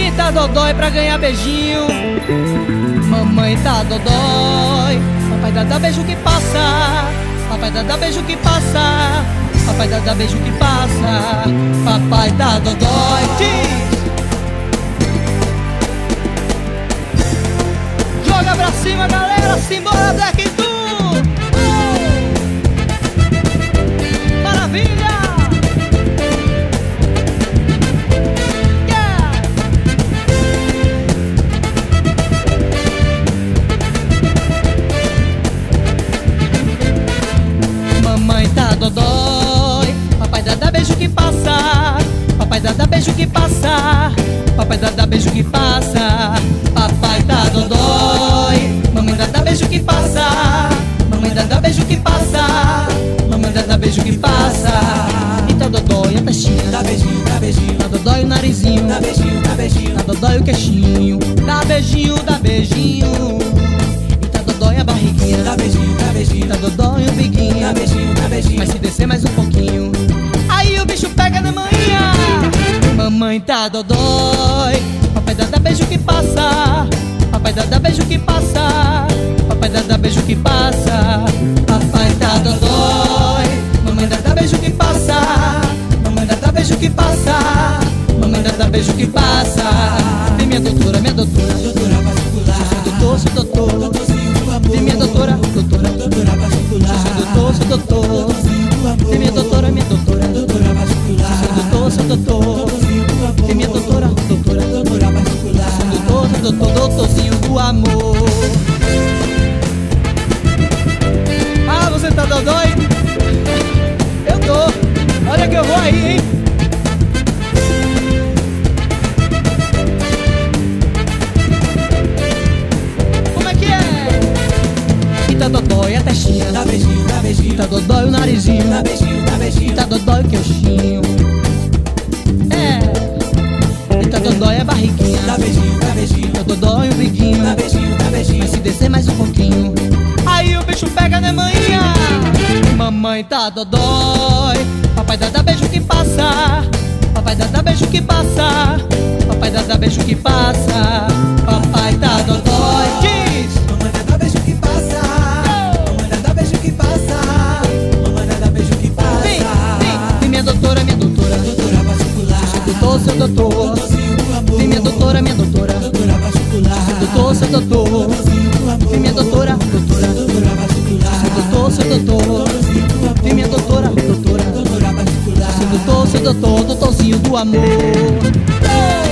Mamãe tá dodói pra ganhar beijinho. Mamãe tá dodói. Papai dá beijo que passa. Papai dá beijo que passa. Papai dá beijo que passa. Papai tá dodói. Diz. Joga pra cima, galera. Simbora, Black Tu. Maravilha. Mamãe tá dodói. Papai dá beijo que passa. Papai dá beijo que passa. Papai dá beijo que passa. Papai tá dodói. Mamãe dá beijo que passa. Mamãe dá beijo que passa. Mamãe dá beijo que passa. E tá dodói a testinha. Dá beijinho, dá beijinho. Tá dodói o narizinho. Dá beijinho, dá beijinho. Tá dodói o queixinho. Dá beijinho, dá beijinho. E tá dodói a barriguinha. Dá beijinho, dá beijinho. Tá dodói o biguinho. Dá beijinho, dá beijinho. Mas se descer mais um pouquinho, aí o bicho pega na manhã. Mamãe tá dodói. Papai dá beijo que passa. Papai dá beijo que passa. Papai dá beijo que passa. Papai tá dodói. Mamãe dá beijo que passa. Mamãe dá beijo que passa. Mamãe dá beijo que passa. Vem minha doutora, minha doutora. Doutora particular. Sou doutor. Doutorzinho do amor. Vem minha doutora, doutora. Doutora particular. Sou doutor. Doutorzinho do amor. Vem minha doutora, minha doutora. Doutora particular. Sou doutor. Doutorzinho do amor. Vem minha doutora, doutora. Doutora particular. Doutorzinho do amor. Ah, você tá dodói? Eu tô. Olha que eu vou aí, hein? Como é que é? E tá dodói a testinha. Dá beijinho, dá beijinho. Tá dodói o narizinho. Dá beijinho, dá E beijinho. tá dodói o queixinho. É. E tá dodói a barriguinha. Dá beijinho, dá beijinho. Tá dodói o biguinho. Dá beijinho, dá beijinho. Mas se descer mais um pouquinho, aí o bicho pega na manhã. Mamãe tá dodói. Papai dá beijo que passa. Papai dá beijo que passa. Papai dá beijo que passa. Papai tá dodói. Diz. Mamãe dá beijo que passa. Mamãe dá beijo que passa. Mamãe dá beijo que passa. Vem minha doutora, minha doutora. Doutora particular. Seu doutor. Doutorzinho do amor. Vem minha doutora, minha doutora. Doutora particular. Seu doutor. Doutorzinho do amor. Vem minha doutora, doutora. Doutora particular. Seu doutor. Doutorzinho do amor. Vem minha doutora, doutora. Doutora particular. Doutorzinho do amor.